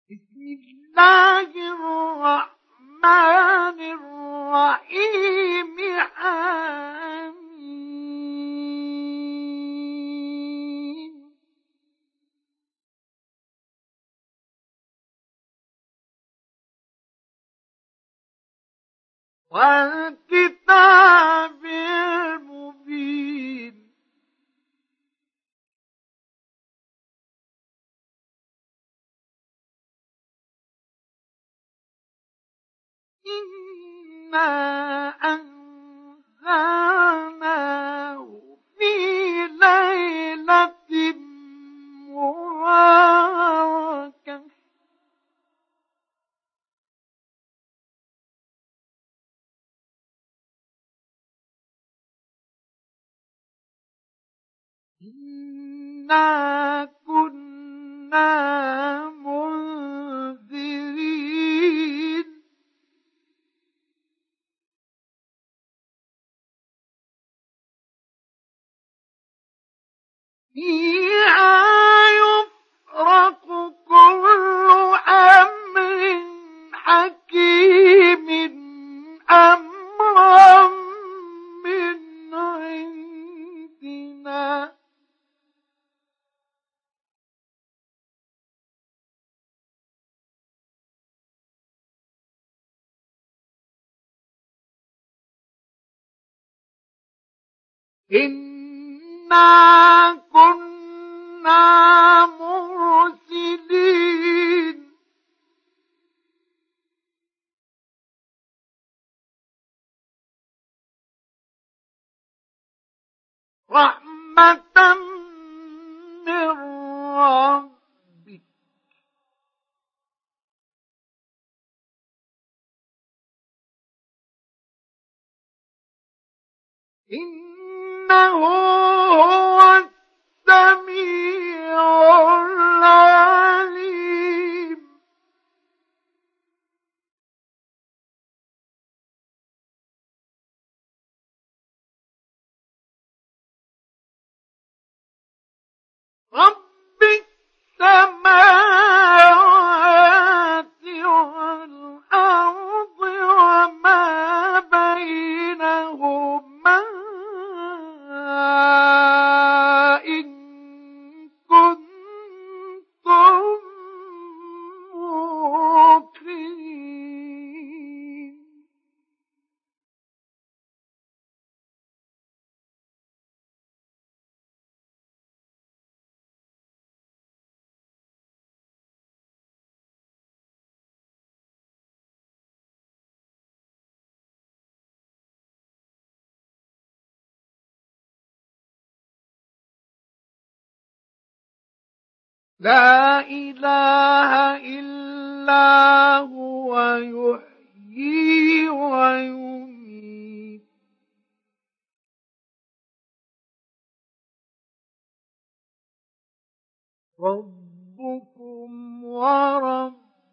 بسم الله الرحمن الرحيم آمين. والكتاب المبين إنا أنزلناه في ليلة مباركة إنا كنا منذرين فيها يفرق كل أمر حكيم أمرا من عندنا إنا كنا مرسلين رحمة من ربك إنه هو السميع العليم رب السماوات والأرض وما بينهما إن كنتم موقنين لا إله إلا هو يحيي ويميت ربكم ورب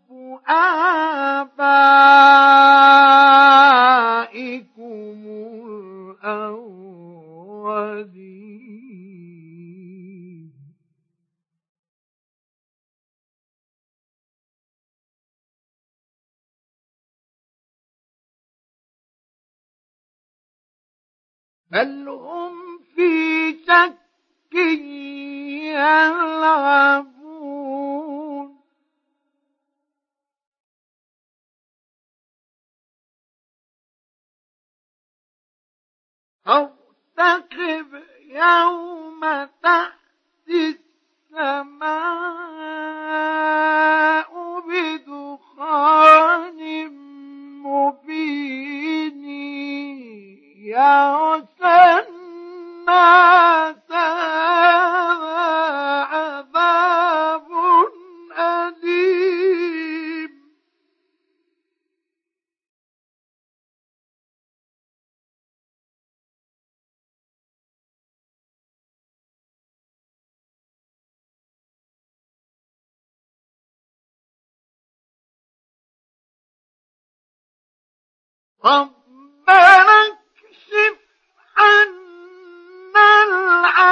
آبائكم الأولين بل هم في شك يلعبون ارتقب يوم تأتي السماء بدخان مبين يغشى الناس عذاب أليم ربنا اكشف عنا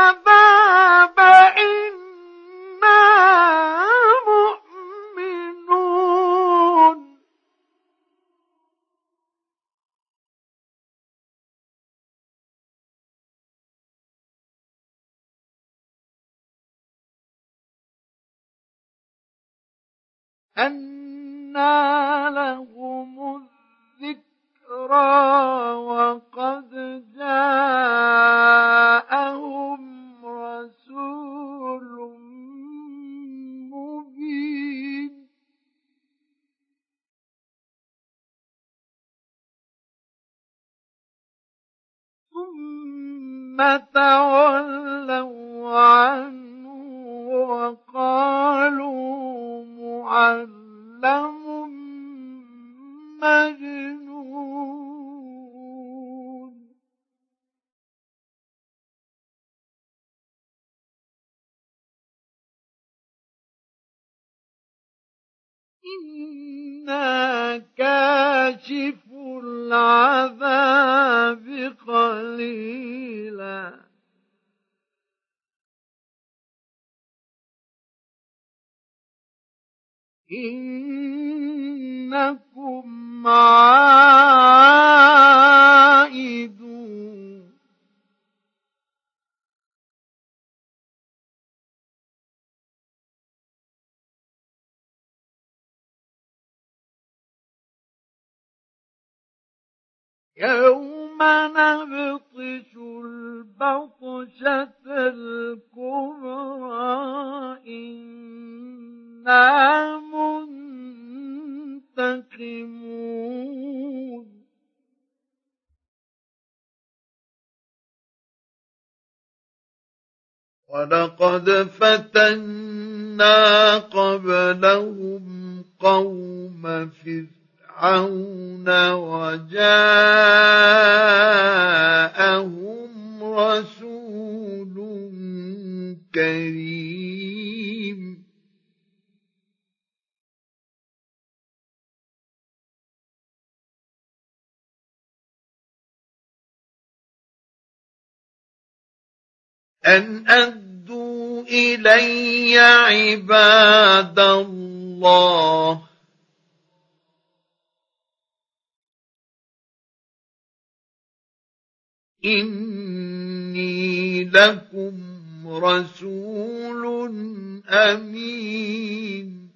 العذاب إنا مؤمنون أنى لهم الذكرى وقد جاءهم رسول مبين ثم تولوا عنه وقالوا معلم مجنون إنا كاشف العذاب قليلا إنكم عائدون يوم نبطش البطشة الكبرى إنا منتقمون ولقد فتنا قبلهم قوم فرعون وجاءهم رسول كريم أن أدوا إلي عباد الله إني لكم رسول أمين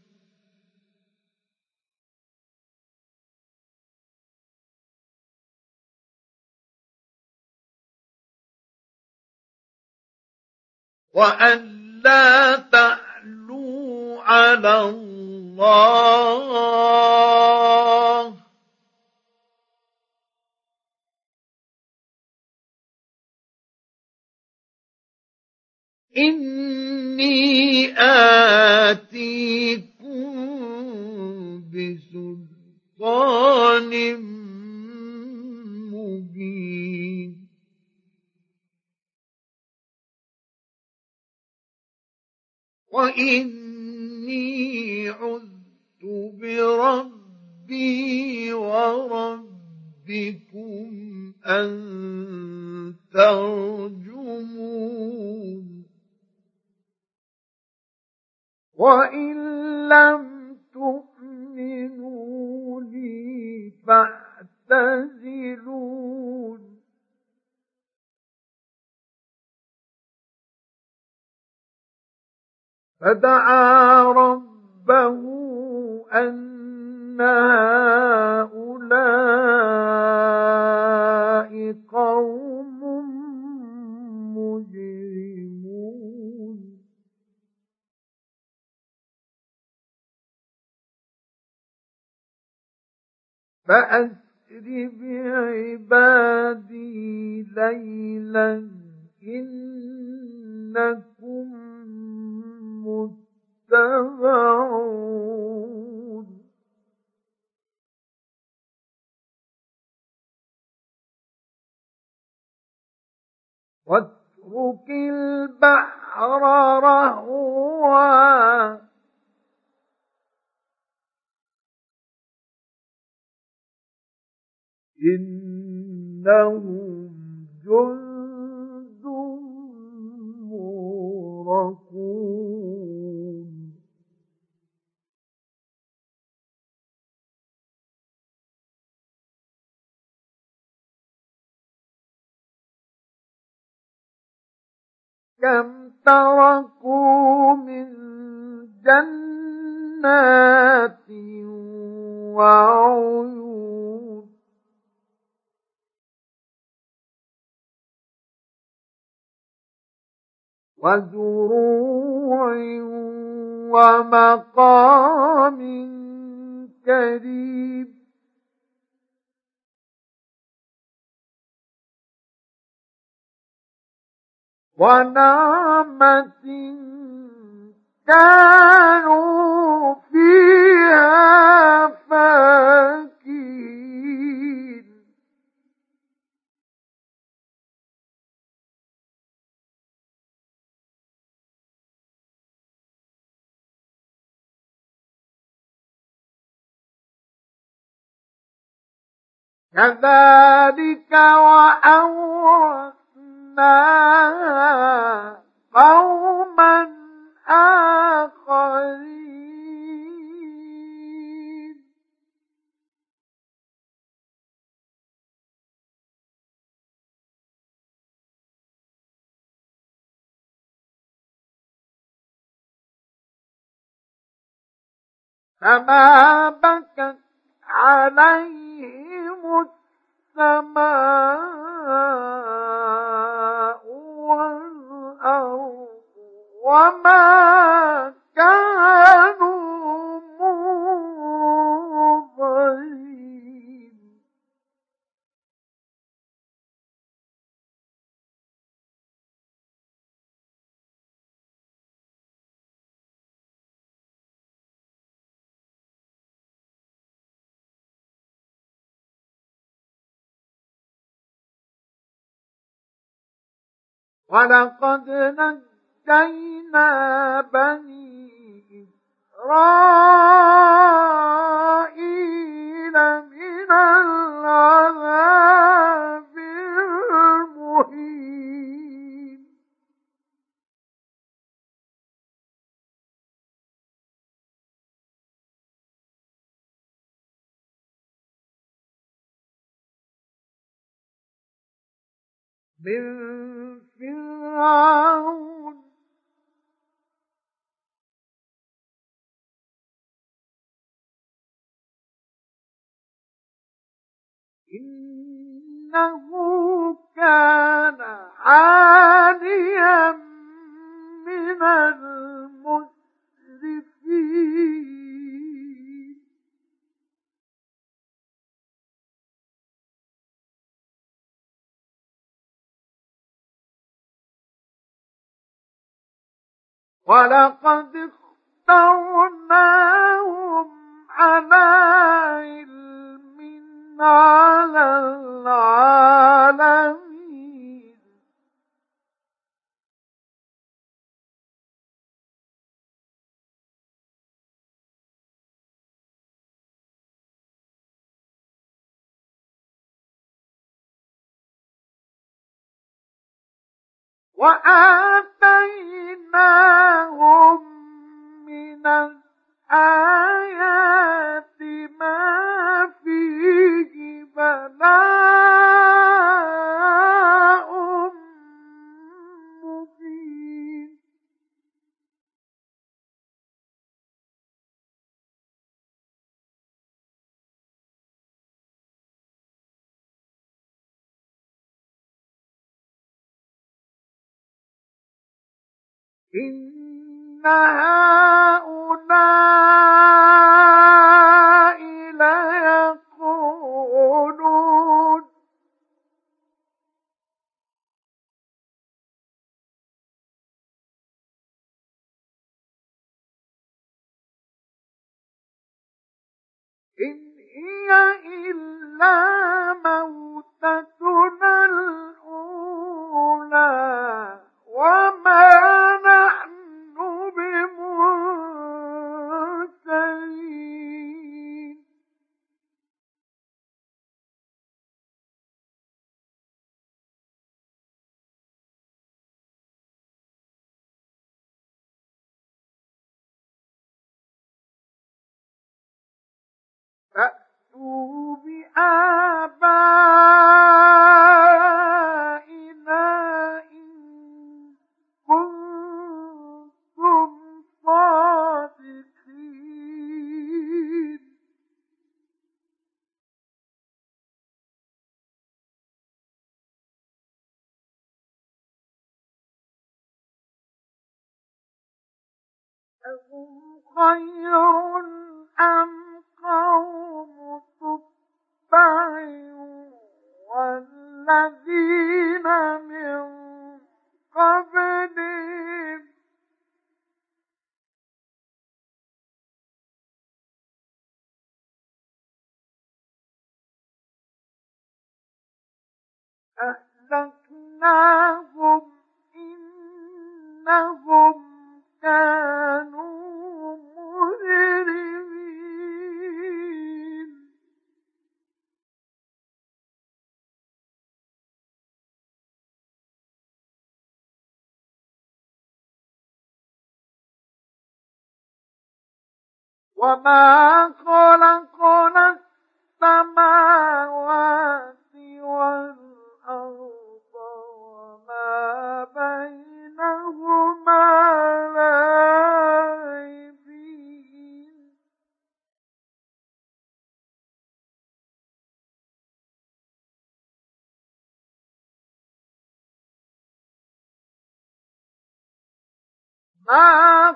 وأن لا تعلوا على الله إني آتيكم بسلطان مبين وإني عذت بربي وربكم أن ترجمون وإن لم تؤمنوا لي فاعتزلون فدعا ربه أن هؤلاء قوم مجرمون فأسر بعبادي ليلا إنكم متبعون واترك البحر رهوا إنهم جند مغرقون كم تركوا من جنات جنات وعيون وزروع ومقام كريم ونعمة كانوا فيها فاكهين كذلك وأورثناها قوما آخرين فما بكت عليهم السماء والأرض وما كانوا منظرين ولقد نجينا بني إسرائيل من العذاب المهين من فرعون إنه كان عاليا من المسرفين ولقد اخترناهم على علم على العالمين وآتيناهم من الآيات ما فيه بلاء مبين إن هؤلاء ليقولون إن هي إلا موتتنا الأولى وما نحن بمنشرين فأتوا بآبائنا إن كنتم صادقين. أهم خير أم قوم تبع والذين من قبلهم أهلكناهم إنهم كانوا مجرمين وما خلقنا السماوات والأرض وما بينهما لاعبين ما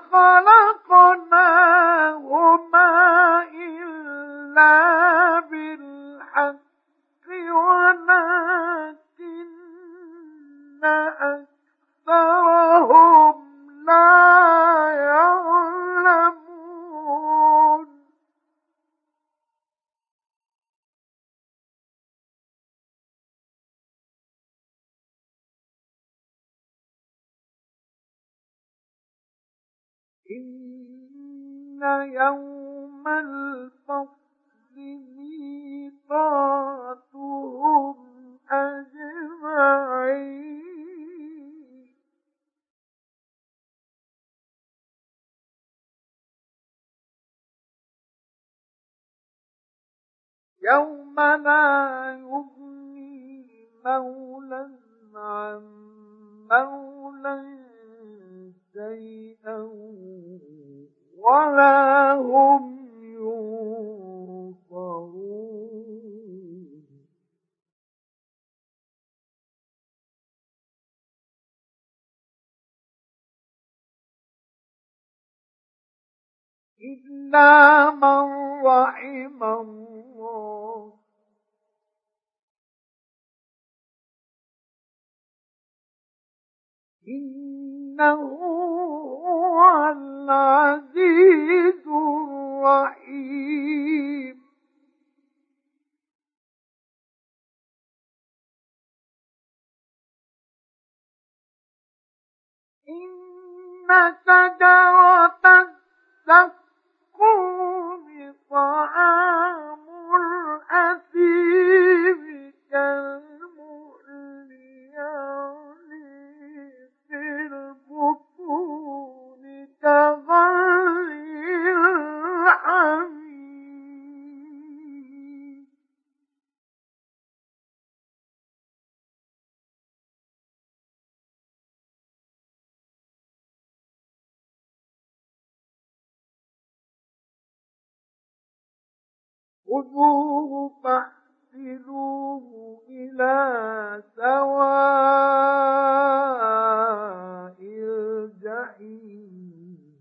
خلقناهما إلا بالحق ولكن أكثرهم لا يعلمون إن يوم الفصل ميقاتهم أجمعين يوم لا يغني مولى عن مولى شيئا ولا هم ينصرون إلا من رحم الله إنه هو العزيز الرحيم إن شجرة الزقوم طعام الأثيم كالمهل يغلي في البطون كغلي الحميم خذوه فاحتلوه إلى سواء الجحيم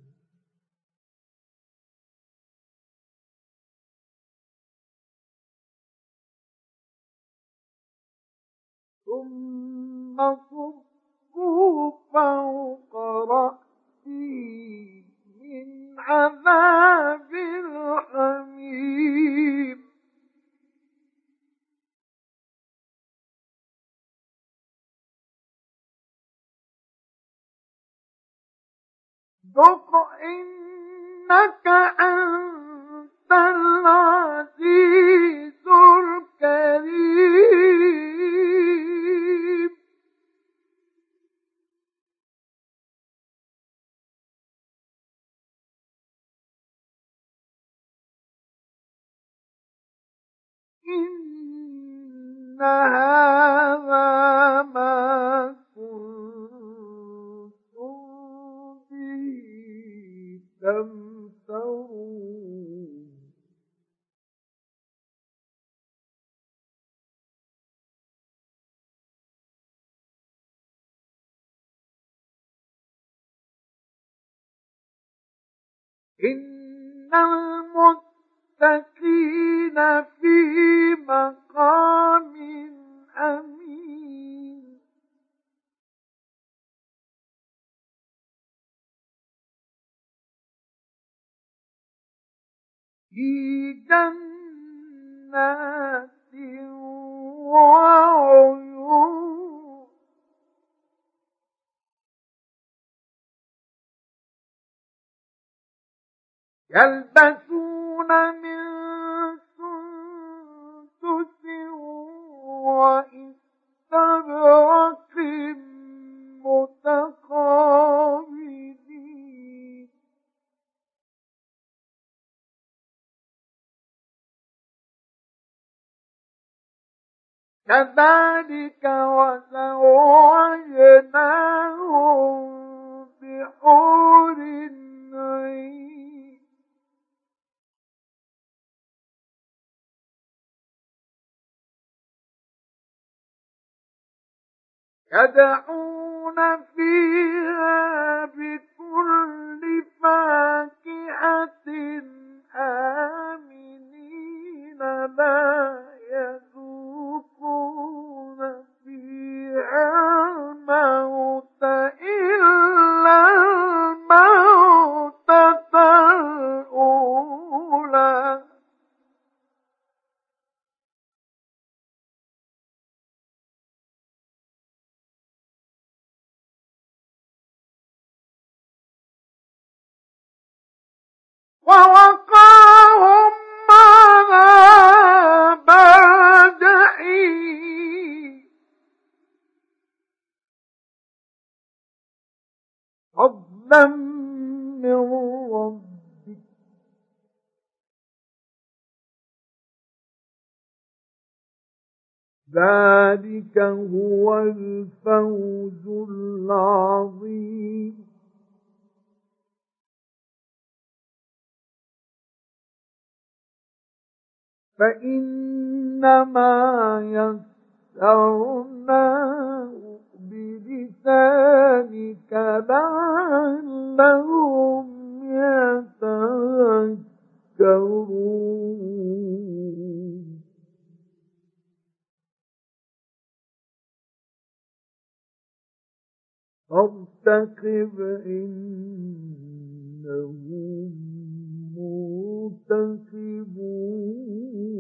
ثم صبوا فوق رأسه من عذاب الحميم ذق إنك أنت العزيز الكريم إن هذا ما كنتم به تمترون إن المتقين في مقام أمين في جنات وعيون يلبسون من سندس وإستبرق متقابلين كذلك وزوجناهم بحور عين يدعون فيها بكل فاكهة آمنين لا يذوقون فيها الموت إلا الموتة الأولى ووقاهم عذاب الجحيم فضلا من ربك ذلك هو الفوز العظيم فإنما يسرناه بلسانك لعلهم يتذكرون فارتقب إنهم مرتقبون